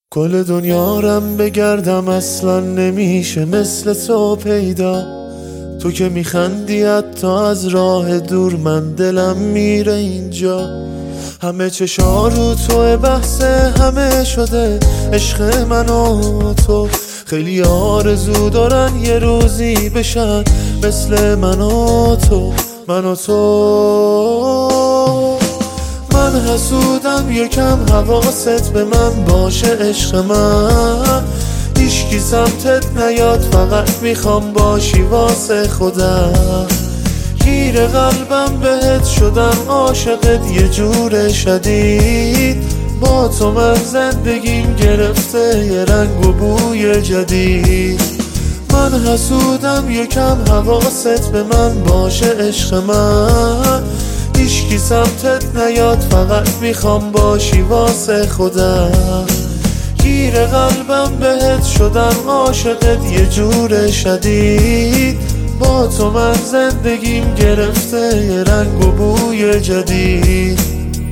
کل دنیا رم بگردم اصلا نمیشه مثل تو پیدا. تو که میخندی حتی از راه دور من دلم میره اینجا. همه چشا رو تو بحث همه شده عشق من و تو. خیلی آرزو دارن یه روزی بشن مثل من و تو. من و تو من حسودم یکم حواست به من باشه عشق من. هیچکی سمتت نیاد فقط میخوام باشی واسه خودم. گیر قلبم بهت شدم عاشقت یه جور شدید. با تو من زندگیم گرفته یه رنگ و بوی جدید. من حسودم یکم حواست به من باشه عشق من. هیچکی سمتت نیاد فقط میخوام باشی واسه خودم. گیر قلبم بهت شدم عاشقت یه جور شدید. با تو من زندگیم گرفته یه رنگ و بوی جدید.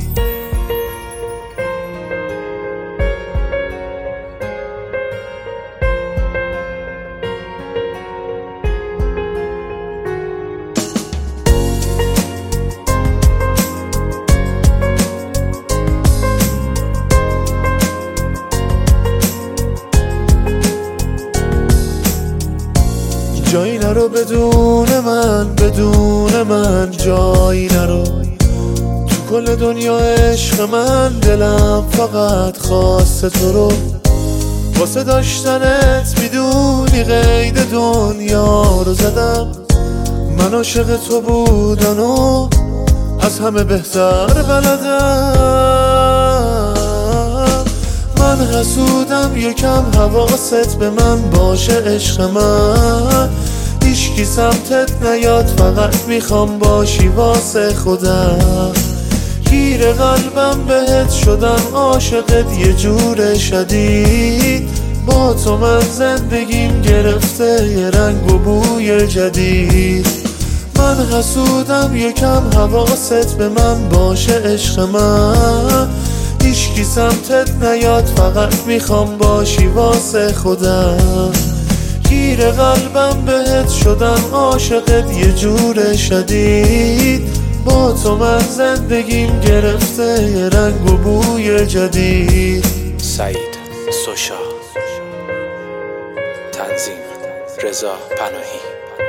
جایی نرو بدون من جایی نرو. تو کل دنیا عشق من دلم فقط خواسته تو رو. واسه داشتنت میدونی قید دنیا رو زدم. من عاشق تو بودن و از همه بهتر بلدم. من حسودم یکم حواست به من باشه عشق من. هیچکی سمتت نیاد فقط میخوام باشی واسه خودم. گیر قلبم بهت شدم عاشقت یه جور شدید. با تو من زندگیم گرفته یه رنگ و بوی جدید. من حسودم یکم حواست به من باشه عشق من. هیچکی سمتت نیاد فقط میخوام باشی واسه خودم. گیر قلبم بهت شدم عاشقت یه جور شدید. با تو من زندگیم گرفته یه رنگ و بوی جدید. سعید سوشا، تنظیم رضا پناهی.